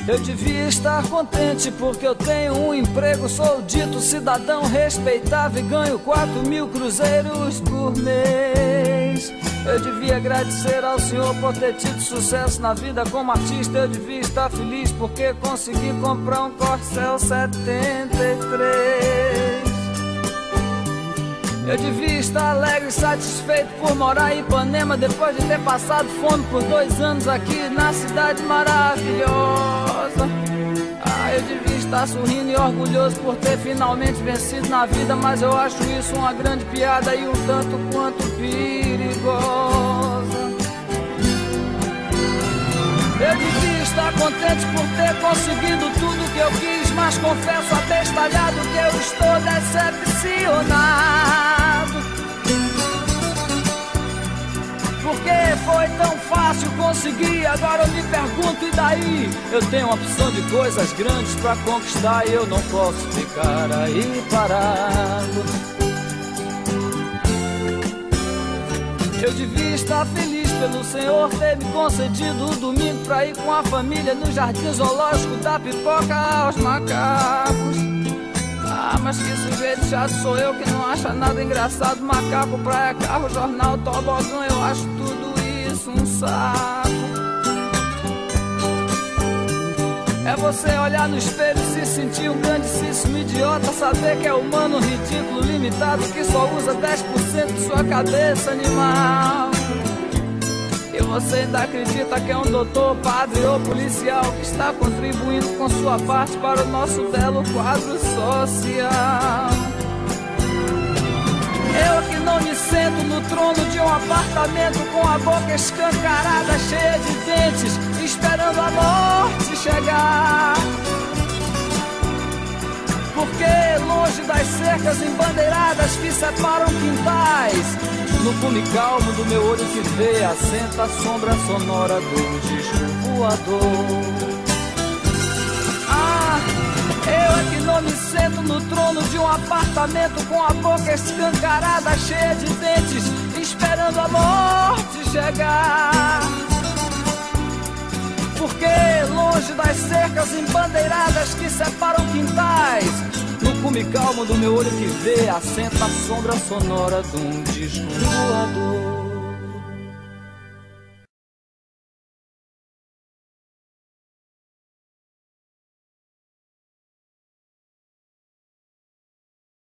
Eu devia estar contente porque eu tenho um emprego, sou dito cidadão respeitável e ganho 4.000 cruzeiros por mês. Eu devia agradecer ao Senhor por ter tido sucesso na vida como artista. Eu devia estar feliz porque consegui comprar um Corcel 73. Eu devia estar alegre e satisfeito por morar em Ipanema depois de ter passado fome por 2 anos aqui na cidade maravilhosa. Eu devia estar sorrindo e orgulhoso por ter finalmente vencido na vida, mas eu acho isso uma grande piada e um tanto quanto perigosa. Eu devia estar contente por ter conseguido tudo que eu quis, mas confesso abestalhado que eu estou decepcionado. Porque foi tão fácil conseguir, agora eu me pergunto, e daí? Eu tenho uma opção de coisas grandes pra conquistar e eu não posso ficar aí parado. Eu devia estar feliz pelo Senhor ter me concedido o domingo pra ir com a família no jardim zoológico dar pipoca aos macacos. Mas que sujeito chato sou eu que não acha nada engraçado. Macaco, praia, carro, jornal, tobogã, eu acho tudo isso um saco. É você olhar no espelho e se sentir um grandíssimo idiota, saber que é humano, ridículo, limitado, que só usa 10% de sua cabeça animal. E você ainda acredita que é um doutor, padre ou policial que está contribuindo com sua parte para o nosso belo quadro social. Eu que não me sento no trono de um apartamento com a boca escancarada, cheia de dentes, esperando a morte chegar. Porque longe das cercas embandeiradas que separam quintais, no fume calmo do meu olho que vê, assenta a sombra sonora do disco voador. Eu é que não me sento no trono de um apartamento com a boca escancarada, cheia de dentes, esperando a morte chegar. Porque longe das cercas embandeiradas que separam quintais, no cume calmo do meu olho que vê, assenta a sombra sonora de um disco voador.